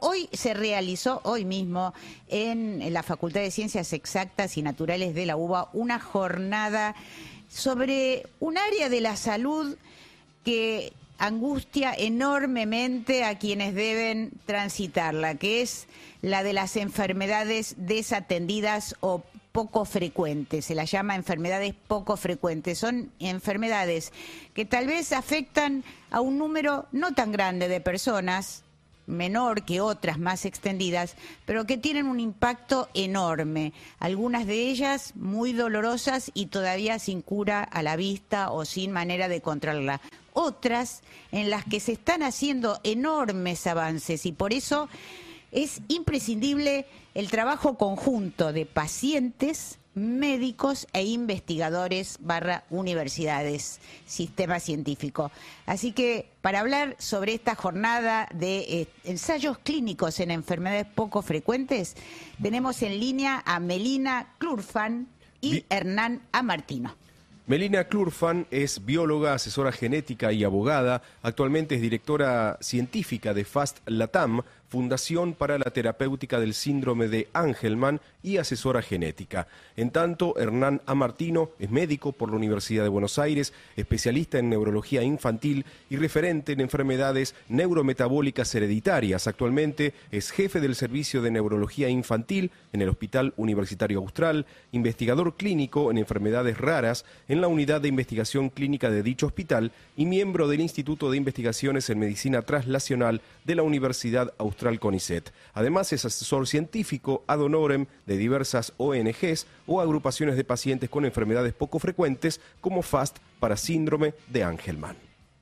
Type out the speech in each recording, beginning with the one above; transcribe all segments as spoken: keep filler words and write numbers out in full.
hoy se realizó, hoy mismo, en la Facultad de Ciencias Exactas y Naturales de la UBA, una jornada sobre un área de la salud que angustia enormemente a quienes deben transitarla, que es la de las enfermedades desatendidas o poco frecuentes. Se las llama enfermedades poco frecuentes. Son enfermedades que tal vez afectan a un número no tan grande de personas, menor que otras más extendidas, pero que tienen un impacto enorme. Algunas de ellas muy dolorosas y todavía sin cura a la vista o sin manera de controlarla. Otras en las que se están haciendo enormes avances y por eso es imprescindible el trabajo conjunto de pacientes, médicos e investigadores barra universidades, sistema científico. Así que para hablar sobre esta jornada de eh, ensayos clínicos en enfermedades poco frecuentes, tenemos en línea a Melina Klurfan y Bi- Hernán Amartino. Melina Klurfan es bióloga, asesora genética y abogada. Actualmente es directora científica de FAST Latam, Fundación para la Terapéutica del Síndrome de Angelman, y asesora genética. En tanto, Hernán Amartino es médico por la Universidad de Buenos Aires, especialista en neurología infantil y referente en enfermedades neurometabólicas hereditarias. Actualmente es jefe del Servicio de Neurología Infantil en el Hospital Universitario Austral, investigador clínico en enfermedades raras en la Unidad de Investigación Clínica de dicho hospital y miembro del Instituto de Investigaciones en Medicina Translacional de la Universidad Austral CONICET. Además es asesor científico ad honorem de diversas O N Ges o agrupaciones de pacientes con enfermedades poco frecuentes como FAST para síndrome de Angelman.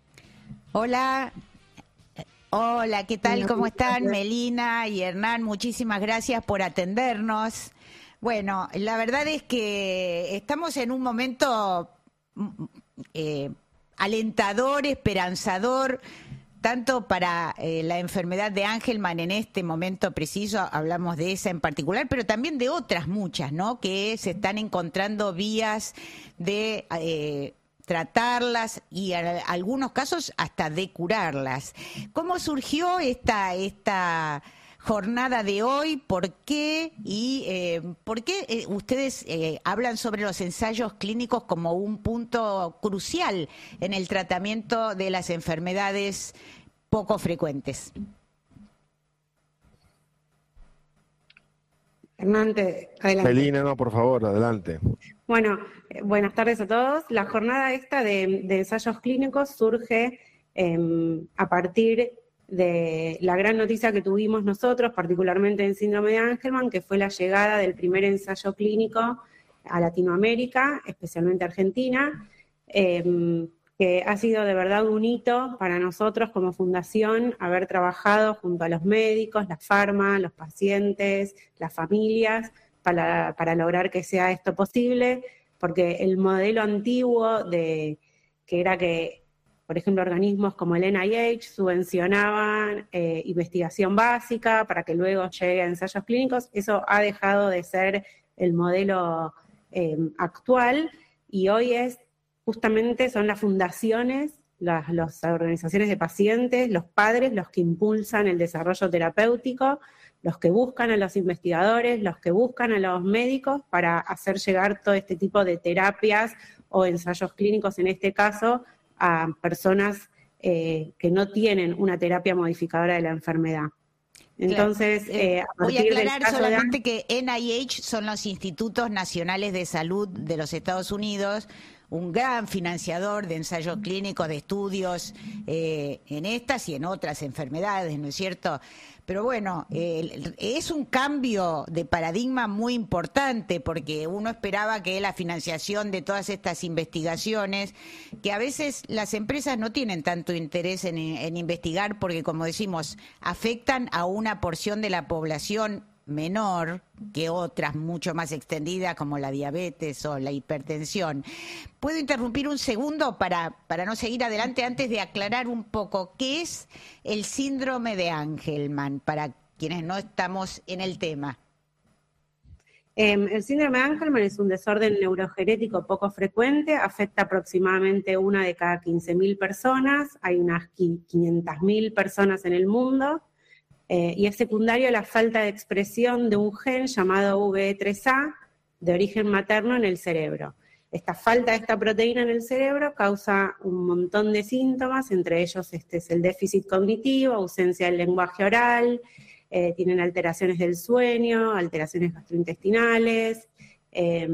Hola, hola, ¿qué tal? ¿Cómo están Melina y Hernán? Muchísimas gracias por atendernos. Bueno, la verdad es que estamos en un momento eh, alentador, esperanzador, tanto para eh, la enfermedad de Angelman en este momento preciso, hablamos de esa en particular, pero también de otras muchas, ¿no? Que se están encontrando vías de eh, tratarlas y en algunos casos hasta de curarlas. ¿Cómo surgió esta esta jornada de hoy? ¿Por qué? Y eh, ¿por qué eh, ustedes eh, hablan sobre los ensayos clínicos como un punto crucial en el tratamiento de las enfermedades poco frecuentes? Hernán, te- adelante. Melina, no, por favor, adelante. Bueno, eh, buenas tardes a todos. La jornada esta de, de ensayos clínicos surge eh, a partir de la gran noticia que tuvimos nosotros, particularmente en síndrome de Angelman, que fue la llegada del primer ensayo clínico a Latinoamérica, especialmente Argentina, eh, que ha sido de verdad un hito para nosotros como fundación haber trabajado junto a los médicos, las farmas, los pacientes, las familias, para, para lograr que sea esto posible, porque el modelo antiguo de que era que por ejemplo, organismos como el N I H subvencionaban eh, investigación básica para que luego llegue a ensayos clínicos. Eso ha dejado de ser el modelo eh, actual y hoy es justamente son las fundaciones, las, las organizaciones de pacientes, los padres los que impulsan el desarrollo terapéutico, los que buscan a los investigadores, los que buscan a los médicos para hacer llegar todo este tipo de terapias o ensayos clínicos, en este caso, a personas eh, que no tienen una terapia modificadora de la enfermedad. Entonces, claro. eh, eh, a voy a partir aclarar del caso solamente de... que N I H son los Institutos Nacionales de Salud de los Estados Unidos, un gran financiador de ensayos clínicos, de estudios eh, en estas y en otras enfermedades, ¿no es cierto? Pero bueno, eh, es un cambio de paradigma muy importante porque uno esperaba que la financiación de todas estas investigaciones, que a veces las empresas no tienen tanto interés en, en investigar porque, como decimos, afectan a una porción de la población menor que otras mucho más extendidas como la diabetes o la hipertensión. ¿Puedo interrumpir un segundo para, para no seguir adelante antes de aclarar un poco qué es el síndrome de Angelman para quienes no estamos en el tema? Eh, el síndrome de Angelman es un desorden neurogenético poco frecuente, afecta aproximadamente una de cada quince mil personas, hay unas quinientas mil personas en el mundo. eh, y es secundario a la falta de expresión de un gen llamado V E tres A de origen materno en el cerebro. Esta falta de esta proteína en el cerebro causa un montón de síntomas, entre ellos este es el déficit cognitivo, ausencia del lenguaje oral, eh, tienen alteraciones del sueño, alteraciones gastrointestinales, eh,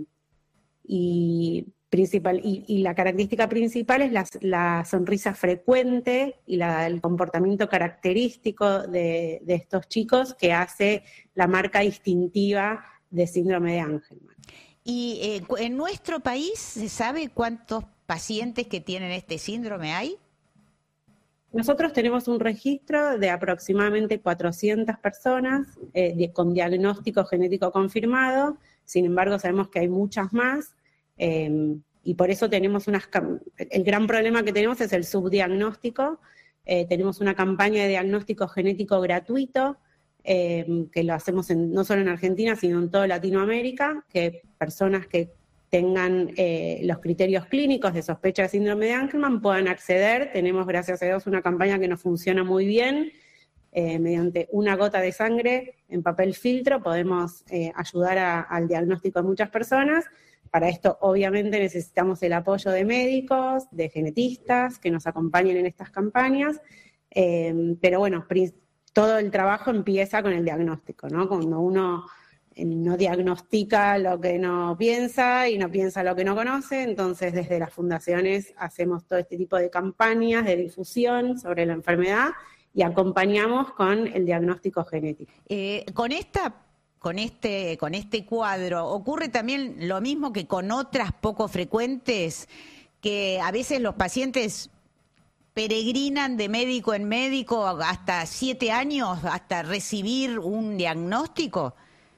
y, principal, y, y la característica principal es la, la sonrisa frecuente y la, el comportamiento característico de, de estos chicos que hace la marca distintiva de síndrome de Angelman. ¿Y eh, en nuestro país se sabe cuántos pacientes que tienen este síndrome hay? Nosotros tenemos un registro de aproximadamente cuatrocientas personas eh, de, con diagnóstico genético confirmado, sin embargo sabemos que hay muchas más, eh, y por eso tenemos unas... El gran problema que tenemos es el subdiagnóstico. Eh, tenemos una campaña de diagnóstico genético gratuito, Eh, que lo hacemos en, no solo en Argentina, sino en toda Latinoamérica, que personas que tengan eh, los criterios clínicos de sospecha de síndrome de Angelman puedan acceder. Tenemos, gracias a Dios, una campaña que nos funciona muy bien. Eh, mediante una gota de sangre en papel filtro podemos eh, ayudar a, al diagnóstico de muchas personas. Para esto, obviamente, necesitamos el apoyo de médicos, de genetistas, que nos acompañen en estas campañas. Eh, pero bueno, principalmente, todo el trabajo empieza con el diagnóstico, ¿no? Cuando uno no diagnostica lo que no piensa y no piensa lo que no conoce, entonces desde las fundaciones hacemos todo este tipo de campañas de difusión sobre la enfermedad y acompañamos con el diagnóstico genético. Eh, con esta, con este, con este cuadro, ¿ocurre también lo mismo que con otras poco frecuentes, que a veces los pacientes peregrinan de médico en médico hasta siete años hasta recibir un diagnóstico?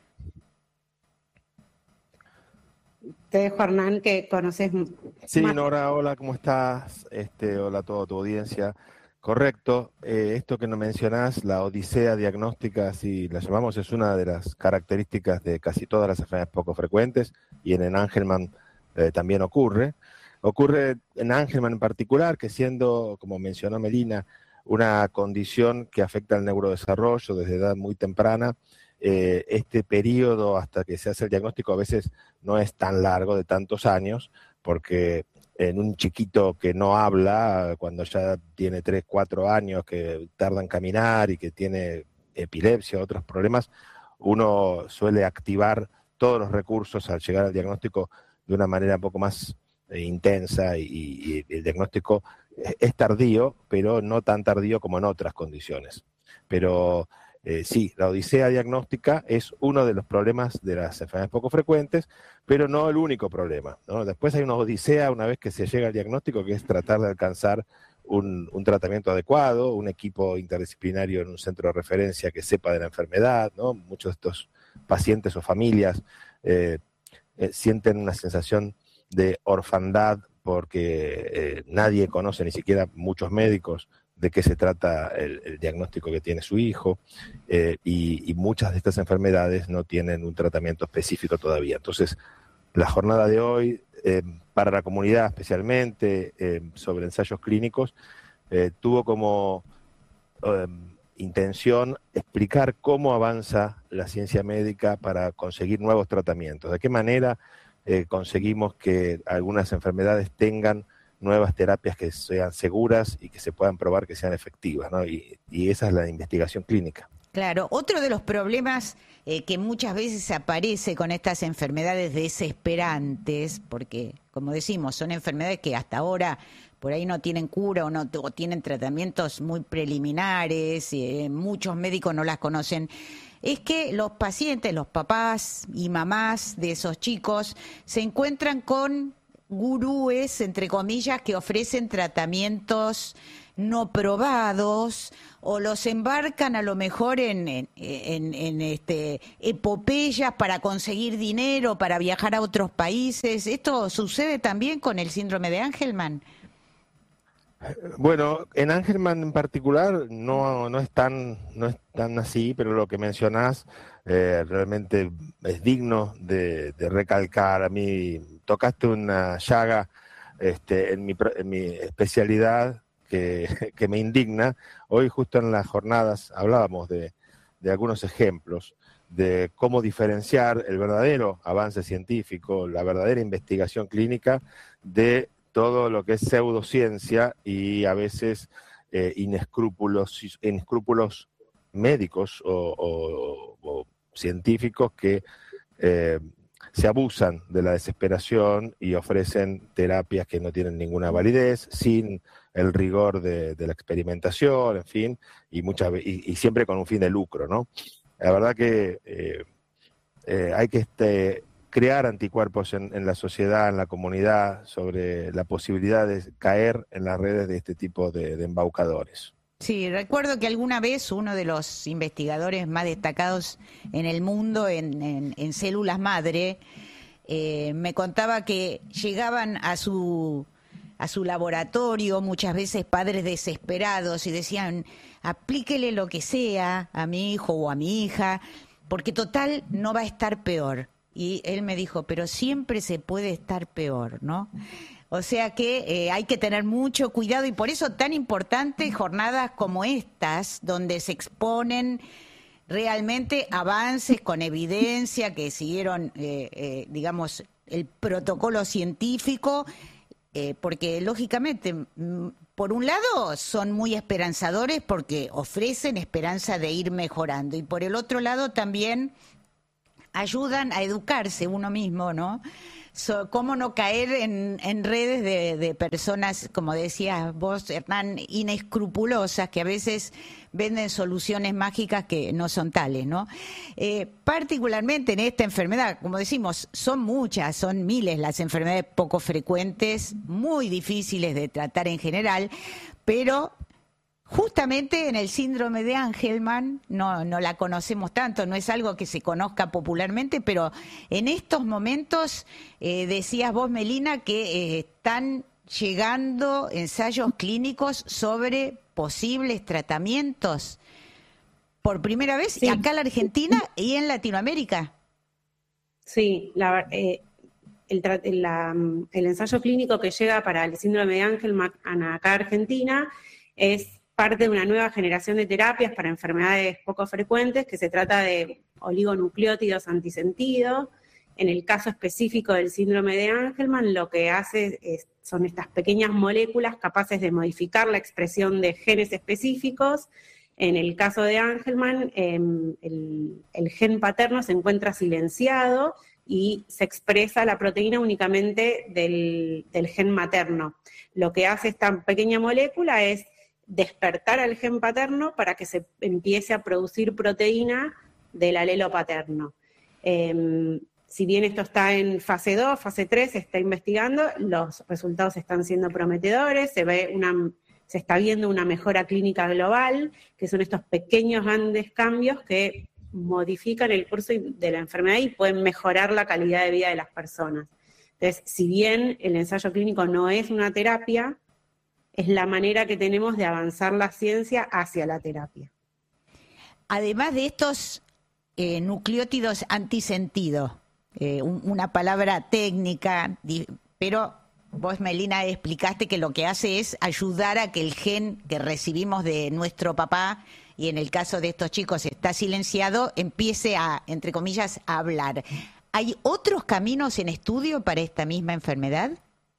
Te dejo, Hernán, que conoces Sí, más. Nora, hola, ¿cómo estás? Este, hola a toda tu audiencia. Correcto, eh, esto que nos mencionás, la odisea diagnóstica, si la llamamos, es una de las características de casi todas las enfermedades poco frecuentes, y en el Angelman eh, también ocurre. Ocurre en Angelman en particular, que siendo, como mencionó Melina, una condición que afecta al neurodesarrollo desde edad muy temprana, eh, este periodo hasta que se hace el diagnóstico a veces no es tan largo, de tantos años, porque en un chiquito que no habla, cuando ya tiene tres, cuatro años, que tarda en caminar y que tiene epilepsia o otros problemas, uno suele activar todos los recursos al llegar al diagnóstico de una manera un poco más intensa, y, y el diagnóstico es tardío, pero no tan tardío como en otras condiciones. Pero eh, sí, la odisea diagnóstica es uno de los problemas de las enfermedades poco frecuentes, pero no el único problema, ¿no? Después hay una odisea una vez que se llega al diagnóstico, que es tratar de alcanzar un, un tratamiento adecuado, un equipo interdisciplinario en un centro de referencia que sepa de la enfermedad, ¿no? Muchos de estos pacientes o familias eh, eh, sienten una sensación de orfandad porque eh, nadie conoce, ni siquiera muchos médicos, de qué se trata el, el diagnóstico que tiene su hijo, eh, y, y muchas de estas enfermedades no tienen un tratamiento específico todavía. Entonces, la jornada de hoy, eh, para la comunidad especialmente, eh, sobre ensayos clínicos, eh, tuvo como eh, intención explicar cómo avanza la ciencia médica para conseguir nuevos tratamientos, de qué manera Eh, conseguimos que algunas enfermedades tengan nuevas terapias que sean seguras y que se puedan probar que sean efectivas, ¿no? Y, y esa es la investigación clínica. Claro, otro de los problemas eh, que muchas veces aparece con estas enfermedades desesperantes, porque, como decimos, son enfermedades que hasta ahora por ahí no tienen cura o, no, o tienen tratamientos muy preliminares, eh, muchos médicos no las conocen, es que los pacientes, los papás y mamás de esos chicos se encuentran con gurúes, entre comillas, que ofrecen tratamientos no probados o los embarcan a lo mejor en, en, en, en este, epopeyas para conseguir dinero, para viajar a otros países. ¿Esto sucede también con el síndrome de Angelman? Bueno, en Angelman en particular no, no, es tan, no es tan así, pero lo que mencionás eh, realmente es digno de, de recalcar. A mí tocaste una llaga este, en, mi, en mi especialidad, que, que me indigna. Hoy justo en las jornadas hablábamos de, de algunos ejemplos de cómo diferenciar el verdadero avance científico, la verdadera investigación clínica de todo lo que es pseudociencia y a veces eh, inescrúpulos, inescrúpulos médicos o, o, o científicos que eh, se abusan de la desesperación y ofrecen terapias que no tienen ninguna validez, sin el rigor de, de la experimentación, en fin, y, muchas, y, y siempre con un fin de lucro, ¿no? La verdad que eh, eh, hay que este, crear anticuerpos en, en la sociedad, en la comunidad, sobre la posibilidad de caer en las redes de este tipo de, de embaucadores. Sí, recuerdo que alguna vez uno de los investigadores más destacados en el mundo en, en, en células madre eh, me contaba que llegaban a su, a su laboratorio muchas veces padres desesperados y decían, aplíquele lo que sea a mi hijo o a mi hija, porque total no va a estar peor. Y él me dijo, pero siempre se puede estar peor, ¿no? O sea que eh, hay que tener mucho cuidado y por eso tan importante jornadas como estas, donde se exponen realmente avances con evidencia que siguieron, eh, eh, digamos, el protocolo científico, eh, porque lógicamente, por un lado, son muy esperanzadores porque ofrecen esperanza de ir mejorando y por el otro lado también ayudan a educarse uno mismo, ¿no? So, cómo no caer en, en redes de, de personas, como decías vos, Hernán, inescrupulosas, que a veces venden soluciones mágicas que no son tales, ¿no? Eh, particularmente en esta enfermedad, como decimos, son muchas, son miles las enfermedades poco frecuentes, muy difíciles de tratar en general, pero justamente en el síndrome de Angelman, no, no la conocemos tanto, no es algo que se conozca popularmente, pero en estos momentos, eh, decías vos, Melina, que eh, están llegando ensayos clínicos sobre posibles tratamientos por primera vez, sí, acá en la Argentina y en Latinoamérica. Sí, la, eh, el, la, el ensayo clínico que llega para el síndrome de Angelman acá en Argentina es parte de una nueva generación de terapias para enfermedades poco frecuentes, que se trata de oligonucleótidos antisentido. En el caso específico del síndrome de Angelman, lo que hace es, son estas pequeñas moléculas capaces de modificar la expresión de genes específicos. En el caso de Angelman, eh, el, el gen paterno se encuentra silenciado y se expresa la proteína únicamente del, del gen materno. Lo que hace esta pequeña molécula es despertar al gen paterno para que se empiece a producir proteína del alelo paterno. Eh, si bien esto está en fase dos, fase tres, se está investigando, los resultados están siendo prometedores, se ve una, se está viendo una mejora clínica global, que son estos pequeños grandes cambios que modifican el curso de la enfermedad y pueden mejorar la calidad de vida de las personas. Entonces, si bien el ensayo clínico no es una terapia, es la manera que tenemos de avanzar la ciencia hacia la terapia. Además de estos eh, nucleótidos antisentido, eh, un, una palabra técnica, pero vos, Melina, explicaste que lo que hace es ayudar a que el gen que recibimos de nuestro papá, y en el caso de estos chicos está silenciado, empiece a, entre comillas, a hablar. ¿Hay otros caminos en estudio para esta misma enfermedad?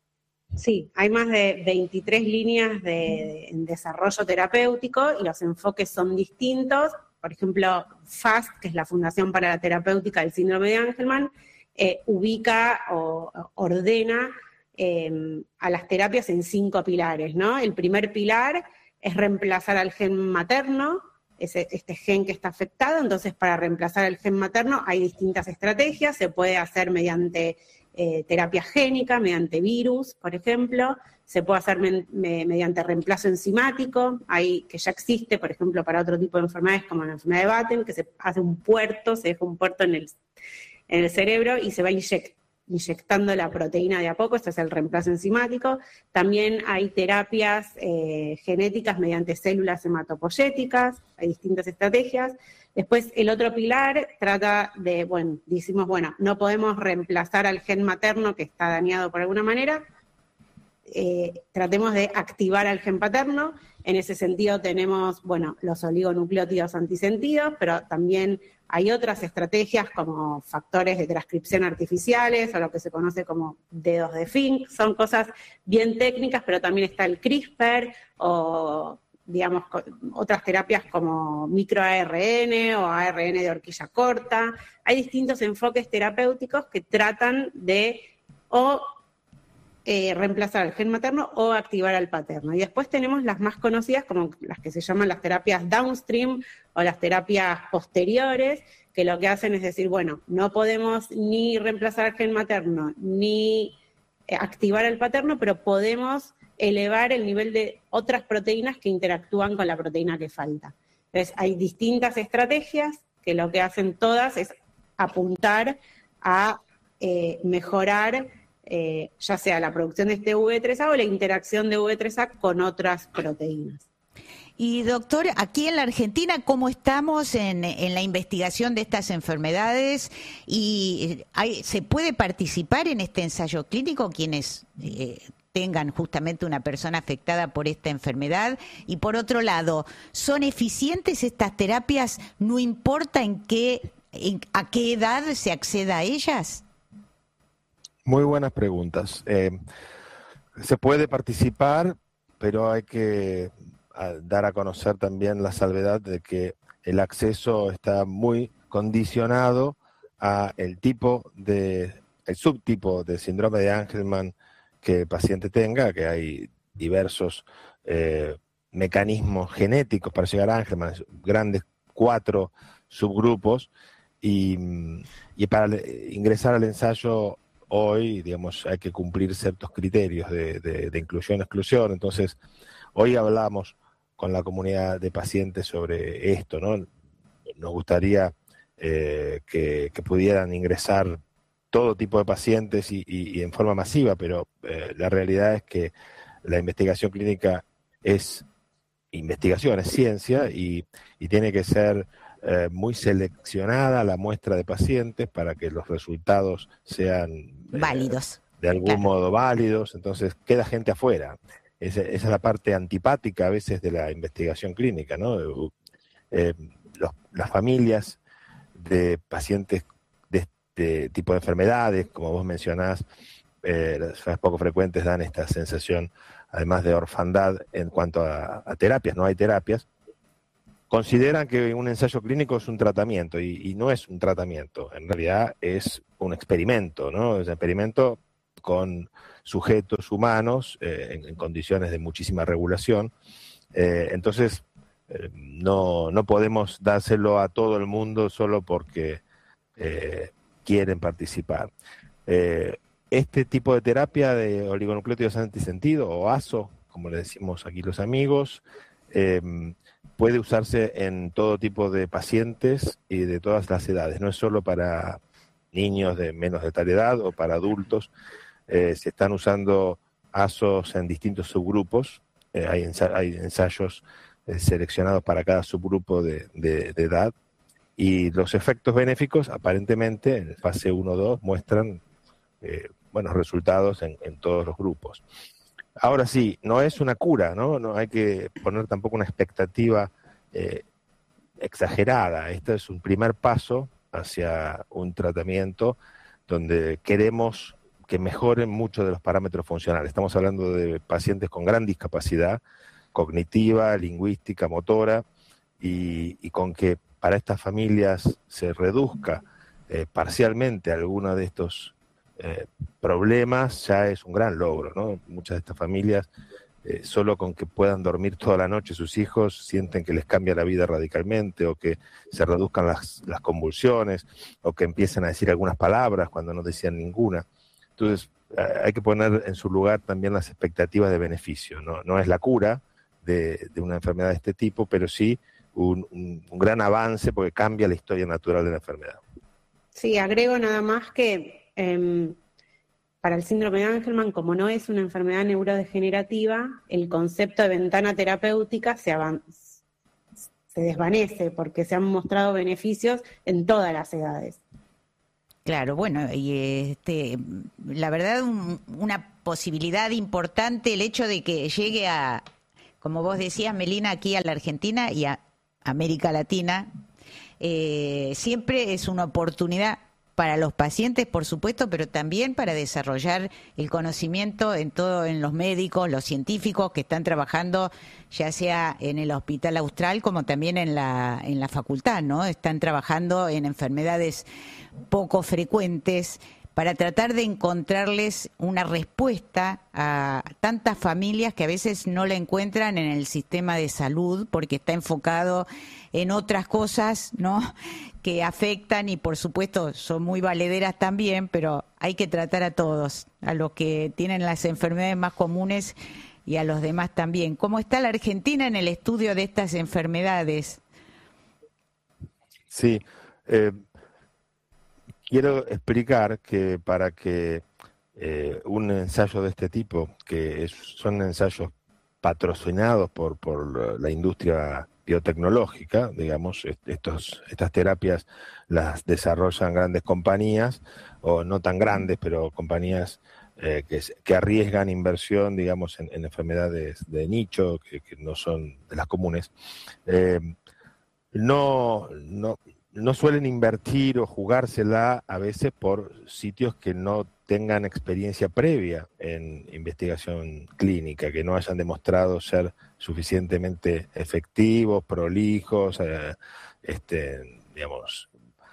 Sí, hay más de veintitrés líneas de, de, en desarrollo terapéutico y los enfoques son distintos. Por ejemplo, FAST, que es la Fundación para la Terapéutica del Síndrome de Angelman, eh, ubica o ordena eh, a las terapias en cinco pilares, ¿no? El primer pilar es reemplazar al gen materno, ese, este gen que está afectado. Entonces, para reemplazar al gen materno hay distintas estrategias, se puede hacer mediante Eh, terapia génica, mediante virus, por ejemplo, se puede hacer me, me, mediante reemplazo enzimático, hay, que ya existe, por ejemplo, para otro tipo de enfermedades como la enfermedad de Batten, que se hace un puerto, se deja un puerto en el, en el cerebro y se va inyect, inyectando la proteína de a poco, esto es el reemplazo enzimático. También hay terapias eh, genéticas mediante células hematopoyéticas, hay distintas estrategias. Después, el otro pilar trata de, bueno, decimos, bueno, no podemos reemplazar al gen materno que está dañado por alguna manera, eh, tratemos de activar al gen paterno. En ese sentido tenemos, bueno, los oligonucleótidos antisentidos, pero también hay otras estrategias como factores de transcripción artificiales o lo que se conoce como dedos de Fink. Son cosas bien técnicas, pero también está el CRISPR o, digamos, otras terapias como microA R N o A R N de horquilla corta. Hay distintos enfoques terapéuticos que tratan de o eh, reemplazar al gen materno o activar al paterno. Y después tenemos las más conocidas, como las que se llaman las terapias downstream o las terapias posteriores, que lo que hacen es decir, bueno, no podemos ni reemplazar al gen materno ni eh, activar al paterno, pero podemos elevar el nivel de otras proteínas que interactúan con la proteína que falta. Entonces, hay distintas estrategias que lo que hacen todas es apuntar a eh, mejorar eh, ya sea la producción de este V tres A o la interacción de V tres A con otras proteínas. Y doctor, aquí en la Argentina, ¿cómo estamos en, en la investigación de estas enfermedades? ¿Y hay, se puede participar en este ensayo clínico quienes eh, tengan justamente una persona afectada por esta enfermedad? Y por otro lado, ¿son eficientes estas terapias? ¿No importa en qué, en, a qué edad se acceda a ellas? Muy buenas preguntas. Eh, se puede participar, pero hay que a dar a conocer también la salvedad de que el acceso está muy condicionado a el tipo de, el subtipo de síndrome de Angelman que el paciente tenga, que hay diversos eh, mecanismos genéticos para llegar a Angelman, grandes cuatro subgrupos, y, y para ingresar al ensayo hoy, digamos, hay que cumplir ciertos criterios de, de, de inclusión-exclusión. Entonces, hoy hablamos con la comunidad de pacientes sobre esto, ¿no? Nos gustaría eh, que, que pudieran ingresar todo tipo de pacientes y, y, y en forma masiva, pero eh, la realidad es que la investigación clínica es investigación, es ciencia y, y tiene que ser eh, muy seleccionada la muestra de pacientes para que los resultados sean eh, válidos. De algún claro. modo válidos, entonces queda gente afuera. Esa, esa es la parte antipática a veces de la investigación clínica, ¿no? Eh, los, las familias de pacientes de este tipo de enfermedades, como vos mencionás, eh, las enfermedades poco frecuentes dan esta sensación, además de orfandad en cuanto a, a terapias, no hay terapias, consideran que un ensayo clínico es un tratamiento y, y no es un tratamiento, en realidad es un experimento, ¿no? Es un experimento con sujetos humanos eh, en, en condiciones de muchísima regulación. Eh, entonces, eh, no, no podemos dárselo a todo el mundo solo porque eh, quieren participar. Eh, este tipo de terapia de oligonucleótidos antisentido, o A S O, como le decimos aquí los amigos, eh, puede usarse en todo tipo de pacientes y de todas las edades. No es solo para niños de menos de tal edad o para adultos. Eh, se están usando A S Os en distintos subgrupos, eh, hay, ensa hay ensayos eh, seleccionados para cada subgrupo de, de, de edad, y los efectos benéficos aparentemente en fase uno dos muestran eh, buenos resultados en, en todos los grupos. Ahora sí, no es una cura, ¿no? No hay que poner tampoco una expectativa eh, exagerada. Este es un primer paso hacia un tratamiento donde queremos que mejoren muchos de los parámetros funcionales. Estamos hablando de pacientes con gran discapacidad cognitiva, lingüística, motora, y, y con que para estas familias se reduzca eh, parcialmente alguno de estos eh, problemas, ya es un gran logro, ¿no? Muchas de estas familias, eh, solo con que puedan dormir toda la noche sus hijos, sienten que les cambia la vida radicalmente, o que se reduzcan las, las convulsiones, o que empiecen a decir algunas palabras cuando no decían ninguna. Entonces, hay que poner en su lugar también las expectativas de beneficio. No, no es la cura de, de una enfermedad de este tipo, pero sí un, un, un gran avance porque cambia la historia natural de la enfermedad. Sí, agrego nada más que eh, para el síndrome de Angelman, como no es una enfermedad neurodegenerativa, el concepto de ventana terapéutica se, se desvanece porque se han mostrado beneficios en todas las edades. Claro, bueno, y este, la verdad un, una posibilidad importante el hecho de que llegue a, como vos decías, Melina, aquí a la Argentina y a América Latina. Eh, siempre es una oportunidad para los pacientes, por supuesto, pero también para desarrollar el conocimiento en todo, en los médicos, los científicos que están trabajando, ya sea en el Hospital Austral como también en la en la facultad, ¿no? Están trabajando en enfermedades poco frecuentes para tratar de encontrarles una respuesta a tantas familias que a veces no la encuentran en el sistema de salud porque está enfocado en otras cosas, ¿no?, que afectan y por supuesto son muy valederas también, pero hay que tratar a todos, a los que tienen las enfermedades más comunes y a los demás también. ¿Cómo está la Argentina en el estudio de estas enfermedades? Sí, eh, quiero explicar que para que eh, un ensayo de este tipo, que es, son ensayos patrocinados por, por la industria biotecnológica, digamos, estos, estas terapias las desarrollan grandes compañías, o no tan grandes, pero compañías eh, que, que arriesgan inversión, digamos, en, en enfermedades de nicho, que, que no son de las comunes. Eh, no, no, no suelen invertir o jugársela a veces por sitios que no tengan experiencia previa en investigación clínica, que no hayan demostrado ser suficientemente efectivos, prolijos, eh, este, digamos,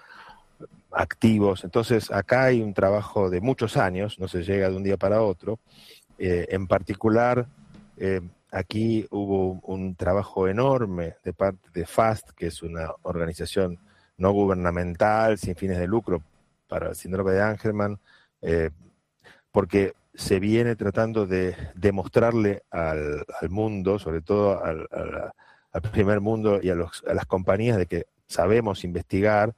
activos. Entonces, acá hay un trabajo de muchos años, no se llega de un día para otro. Eh, en particular, eh, aquí hubo un trabajo enorme de parte de FAST, que es una organización no gubernamental, sin fines de lucro, para el síndrome de Angelman, eh, porque se viene tratando de demostrarle al, al mundo, sobre todo al, al, al primer mundo y a, los, a las compañías, de que sabemos investigar.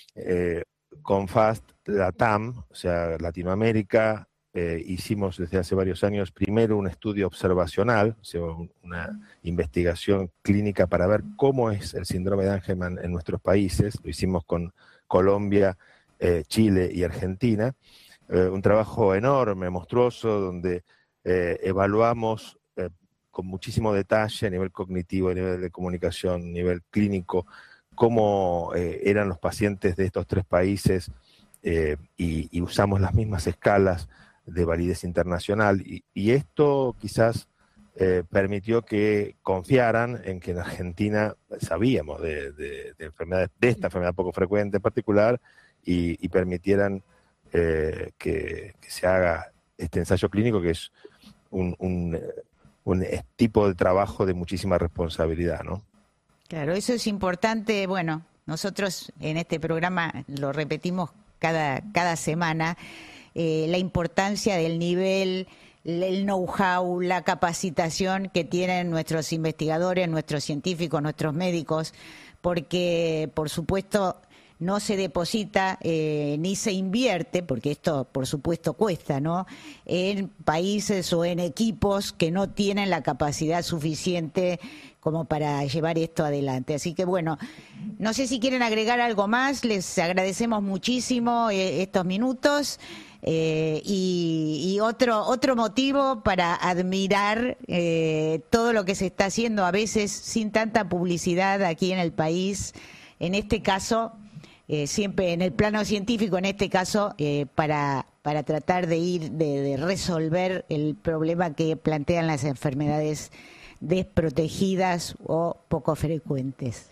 Eh, con FAST Latam, o sea, Latinoamérica, eh, hicimos desde hace varios años primero un estudio observacional, o sea, una investigación clínica para ver cómo es el síndrome de Angelman en nuestros países. Lo hicimos con Colombia, eh, Chile y Argentina. Eh, un trabajo enorme, monstruoso, donde eh, evaluamos eh, con muchísimo detalle a nivel cognitivo, a nivel de comunicación, a nivel clínico, cómo eh, eran los pacientes de estos tres países, eh, y, y usamos las mismas escalas de validez internacional. Y, y esto quizás eh, permitió que confiaran en que en Argentina sabíamos de, de, de, enfermedades, de esta enfermedad poco frecuente en particular, y, y permitieran eh, que, que se haga este ensayo clínico, que es un, un, un tipo de trabajo de muchísima responsabilidad, ¿no? Claro, eso es importante. Bueno, nosotros en este programa lo repetimos cada, cada semana, eh, la importancia del nivel, el know-how, la capacitación que tienen nuestros investigadores, nuestros científicos, nuestros médicos, porque, por supuesto, no se deposita eh, ni se invierte, porque esto, por supuesto, cuesta, ¿no?, en países o en equipos que no tienen la capacidad suficiente como para llevar esto adelante. Así que, bueno, no sé si quieren agregar algo más. Les agradecemos muchísimo eh, estos minutos. Eh, y, y otro otro motivo para admirar eh, todo lo que se está haciendo, a veces sin tanta publicidad aquí en el país, en este caso, eh, siempre en el plano científico, en este caso, eh, para, para tratar de ir, de, de resolver el problema que plantean las enfermedades desprotegidas o poco frecuentes.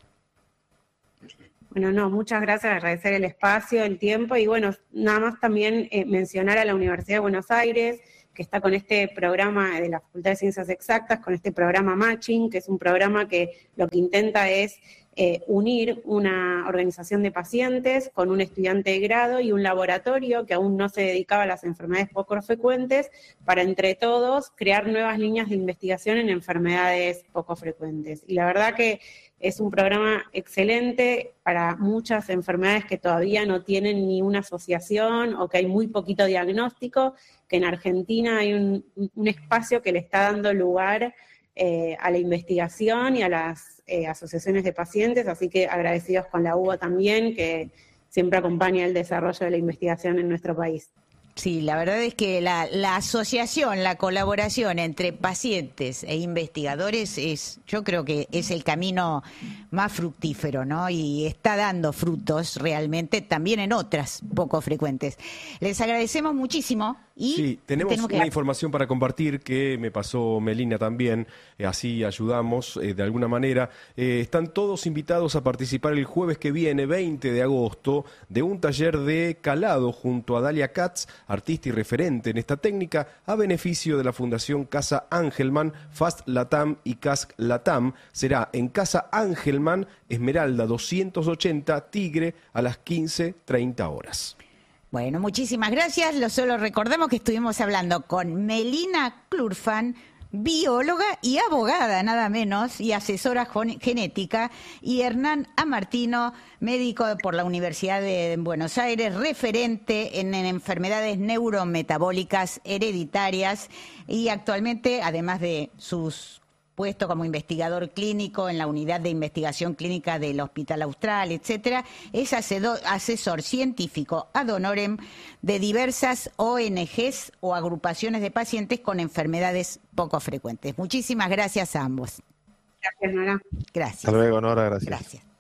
Bueno, no, muchas gracias, agradecer el espacio, el tiempo, y bueno, nada más también eh, mencionar a la Universidad de Buenos Aires, que está con este programa de la Facultad de Ciencias Exactas, con este programa Matching, que es un programa que lo que intenta es eh, unir una organización de pacientes con un estudiante de grado y un laboratorio que aún no se dedicaba a las enfermedades poco frecuentes, para entre todos crear nuevas líneas de investigación en enfermedades poco frecuentes. Y la verdad que es un programa excelente para muchas enfermedades que todavía no tienen ni una asociación o que hay muy poquito diagnóstico, que en Argentina hay un, un espacio que le está dando lugar eh, a la investigación y a las eh, asociaciones de pacientes, así que agradecidos con la U B A también, que siempre acompaña el desarrollo de la investigación en nuestro país. Sí, la verdad es que la, la asociación, la colaboración entre pacientes e investigadores es, yo creo que es el camino más fructífero, ¿no? Y está dando frutos realmente también en otras poco frecuentes. Les agradecemos muchísimo. Y sí, tenemos, tenemos que... una información para compartir que me pasó Melina también, eh, así ayudamos eh, de alguna manera. Eh, están todos invitados a participar el jueves que viene, veinte de agosto, de un taller de calado junto a Dalia Katz, artista y referente en esta técnica, a beneficio de la Fundación Casa Angelman, Fast Latam y Cask Latam. Será en Casa Angelman, Esmeralda doscientos ochenta, Tigre, a las quince treinta horas. Bueno, muchísimas gracias. Lo solo recordamos que estuvimos hablando con Melina Klurfan, bióloga y abogada, nada menos, y asesora genética, y Hernán Amartino, médico por la Universidad de Buenos Aires, referente en, en enfermedades neurometabólicas hereditarias, y actualmente, además de sus puesto como investigador clínico en la unidad de investigación clínica del Hospital Austral, etcétera, es asesor científico ad honorem de diversas O N Ges o agrupaciones de pacientes con enfermedades poco frecuentes. Muchísimas gracias a ambos. Gracias, Nora. Gracias. Hasta luego, Nora, gracias. Gracias.